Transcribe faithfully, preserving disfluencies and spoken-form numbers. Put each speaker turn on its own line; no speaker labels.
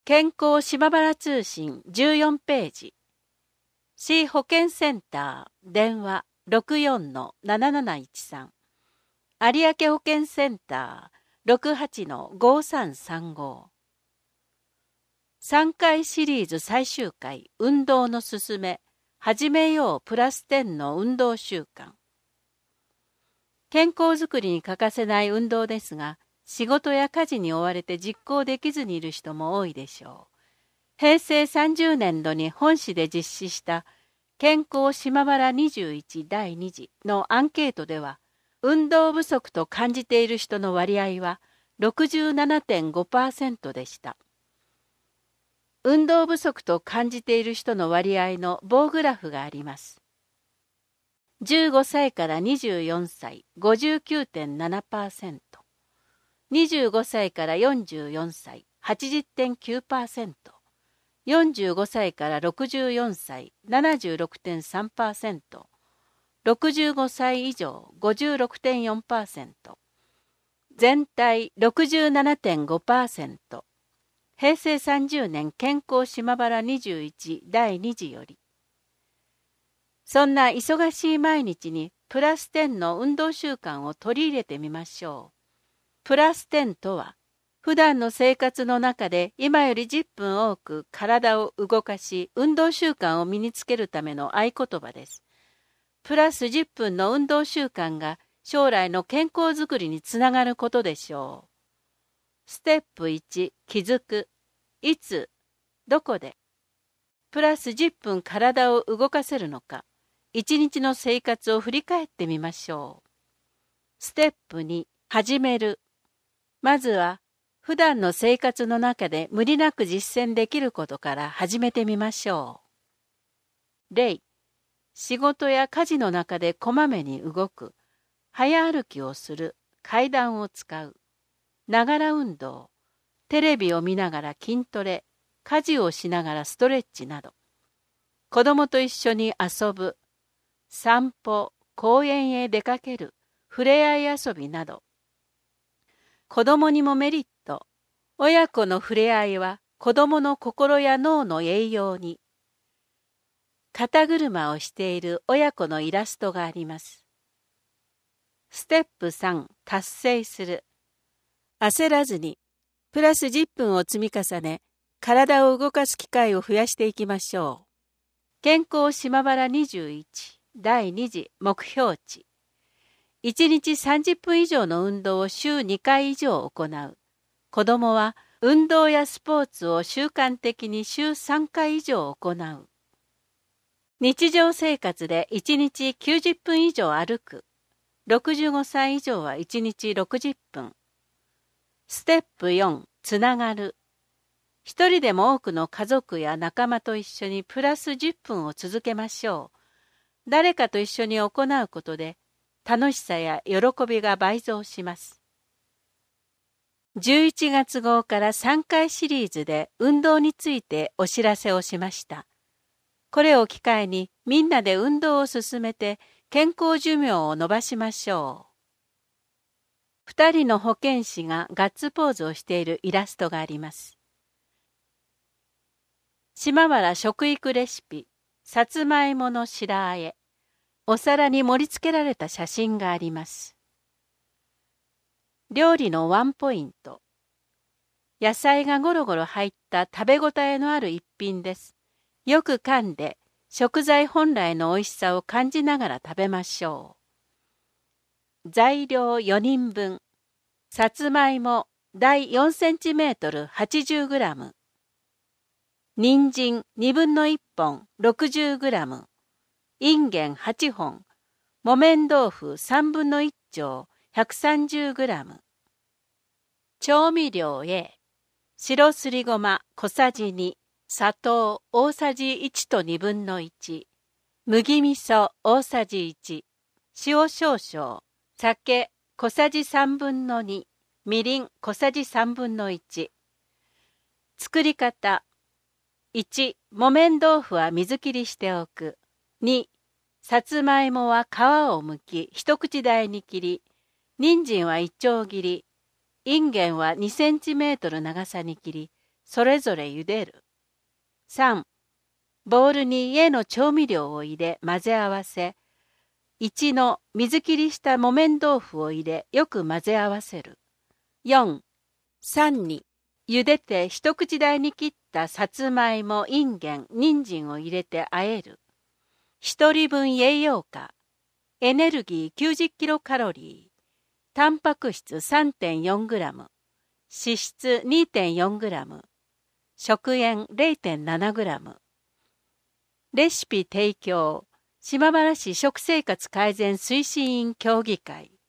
健康島原通信じゅうよんページ。市保健センター電話 ろくよんのなななないちさん 有明保健センター ろくはちのごさんさんご さんかいシリーズ最終回運動のすすめ始めようプラスじゅうの運動習慣。健康づくりに欠かせない運動ですが、仕事や家事に追われて実行できずにいる人も多いでしょう。へいせいさんじゅうねんどに本市で実施した健康島原にじゅういちだいに次のアンケートでは、運動不足と感じている人の割合は ろくじゅうななてんごパーセント でした。運動不足と感じている人の割合の棒グラフがあります。じゅうごさいからにじゅうよんさい ごじゅうきゅうてんななパーセント、にじゅうごさいからよんじゅうよんさい はちじゅってんきゅうパーセント、よんじゅうごさいからろくじゅうよんさい ななじゅうろくてんさんパーセント、ろくじゅうごさい以上 ごじゅうろくてんよんパーセント、全体 ろくじゅうななてんごパーセント、へいせいさんじゅうねん健康島原にじゅういちだいに次より。そんな忙しい毎日にプラスじゅうの運動習慣を取り入れてみましょう。プラスじゅうとは、普段の生活の中で今よりじゅっぷん多く体を動かし、運動習慣を身につけるための合言葉です。プラスじゅっぷんの運動習慣が将来の健康づくりにつながることでしょう。ステップいち、気づく。いつ、どこで。プラスじゅっぷん体を動かせるのか。一日の生活を振り返ってみましょう。ステップに、始める。まずは、普段の生活の中で無理なく実践できることから始めてみましょう。例、仕事や家事の中でこまめに動く、早歩きをする、階段を使う、ながら運動、テレビを見ながら筋トレ、家事をしながらストレッチなど、子供と一緒に遊ぶ、散歩、公園へ出かける、ふれあい遊びなど。子供にもメリット。親子のふれあいは子供の心や脳の栄養に。肩車をしている親子のイラストがあります。ステップさん、達成する。焦らずに、プラスじゅっぷんを積み重ね、体を動かす機会を増やしていきましょう。健康島原にじゅういちだいに次目標値。いちにちさんじゅっぷん以上の運動を週にかい以上行う。子どもは運動やスポーツを習慣的に週さんかい以上行う。日常生活でいちにちきゅうじゅっぷん以上歩く。ろくじゅうごさい以上はいちにちろくじゅっぷん。ステップよん、つながる。一人でも多くの家族や仲間と一緒にプラスじゅっぷんを続けましょう。誰かと一緒に行うことで楽しさや喜びが倍増します。じゅういちがつ号からさんかいシリーズで運動についてお知らせをしました。これを機会にみんなで運動を進めて健康寿命を延ばしましょう。二人の保健師がガッツポーズをしているイラストがあります。島原食育レシピ、さつまいもの白あえ。お皿に盛り付けられた写真があります。料理のワンポイント。野菜がゴロゴロ入った食べ応えのある一品です。よく噛んで食材本来の美味しさを感じながら食べましょう。材料よにんぶん。さつまいも大よんセンチメートル はちじゅうグラム。人参にぶんのいっぽん ろくじゅうグラム。いんげんはっぽん。木綿豆腐さんぶんのいっちょう ひゃくさんじゅうグラム。調味料 A。白すりごま小さじに。砂糖大さじいちとにぶんのいち。麦味噌大さじいち。塩少々。酒小さじさんぶんのに。みりん小さじさんぶんのいち。作り方。いち、木綿豆腐は水切りしておく。に、さつまいもは皮を剥き一口大に切り、人参はいちょう切り、いんげんはにセンチメートル長さに切り、 それぞれ茹でる。さん、ボウルに家の調味料を入れ混ぜ合わせ、いちの水切りした木綿豆腐を入れよく混ぜ合わせる。よん、さんに茹でて一口大に切ったさつまいも、いんげん、人参を入れて和える。ひとりぶん栄養価、エネルギー きゅうじゅっキロカロリー、タンパク質 さんてんよんグラム、脂質 にてんよんグラム、食塩 れいてんななグラム。レシピ提供、島原市食生活改善推進委員協議会。